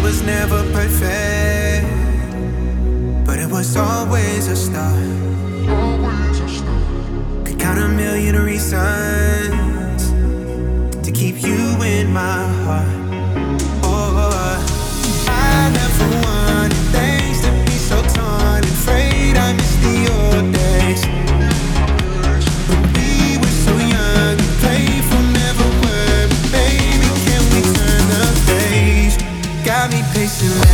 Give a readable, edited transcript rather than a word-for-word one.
was never perfect, but it was always a start. Could count a million reasons to keep you in my heart. Oh, I never wanted things to be so torn. Afraid I miss the old days when we were so young and playful, never were. But baby, can we turn the page? Got me pacing